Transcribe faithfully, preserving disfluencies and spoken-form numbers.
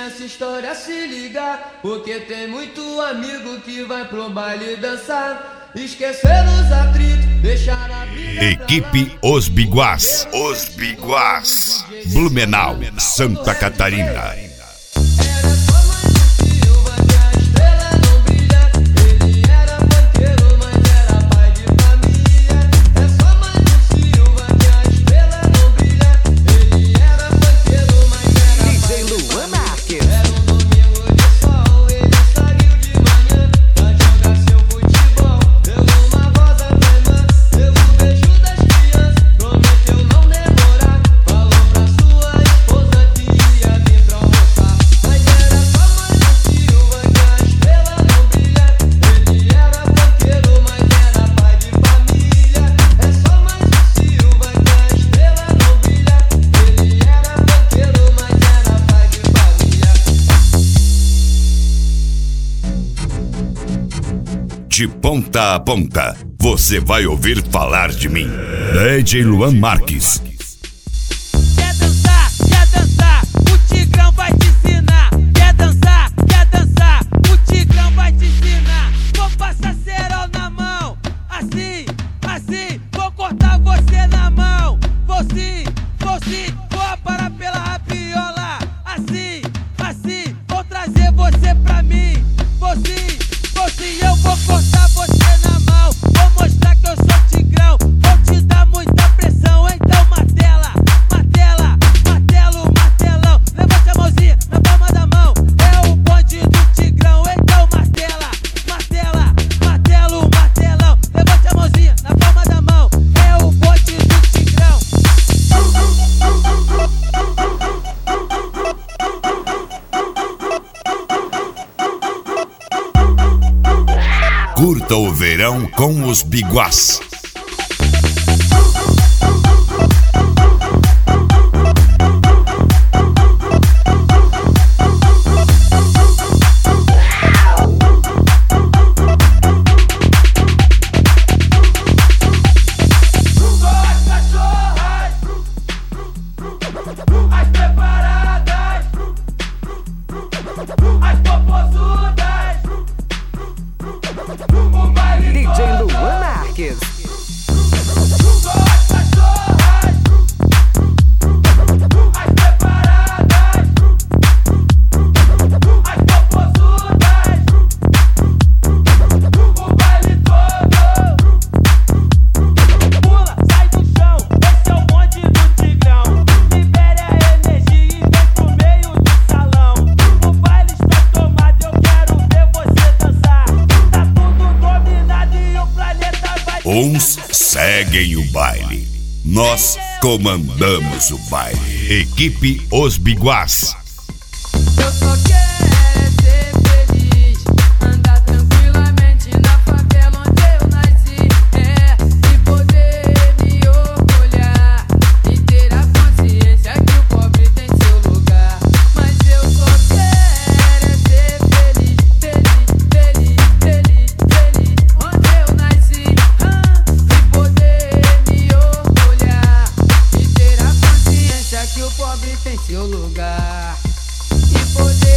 nessa história se ligar, porque tem muito amigo que vai pro baile dançar. Esquecer os atritos, deixar a briga. Equipe Os Biguás. Os Biguás. Blumenau, Santa Catarina. De ponta a ponta, você vai ouvir falar de mim. D J Luan Marques. Quer dançar, quer dançar, o Tigrão vai te ensinar. Quer dançar, quer dançar, o Tigrão vai te ensinar. Vou passar cerol na mão, assim, assim, vou cortar você na mão. Vou sim, vou sim, vou aparar pela rabiola. Assim, assim, vou trazer você pra mim. Vou sim, vou sim, eu vou cortar você na mão. Vou mostrar que eu sou Tigrão, vou te dar muita pressão. Então martela, martela, martelo, martelão. Levante a mãozinha na palma da mão, é o bonde do Tigrão. Então martela, martela, martelo, martelão. Levante a mãozinha na palma da mão, é o bonde do Tigrão. Curta o verão com os Biguás. As preparadas, as popozudas, o baile D J Luan Marques. as cachorras, as preparadas, as popozudas, o baile todo. Pula, sai do chão, esse é o bonde do Tigrão. Libere a energia e vem pro meio do salão. O baile está tomado, eu quero ver você dançar. Tá tudo dominado e o planeta vai. Uns seguem o baile, nós comandamos o baile. Equipe Os Biguás. Eu só quero ser feliz, andar tranquilamente na favela onde eu nasci, é, e poder me orgulhar e ter a consciência que o pobre tem seu lugar. Mas eu só quero é ser feliz, feliz, feliz, feliz, feliz onde eu nasci, ah, e poder me orgulhar e ter a consciência que o pobre tem seu lugar. E poder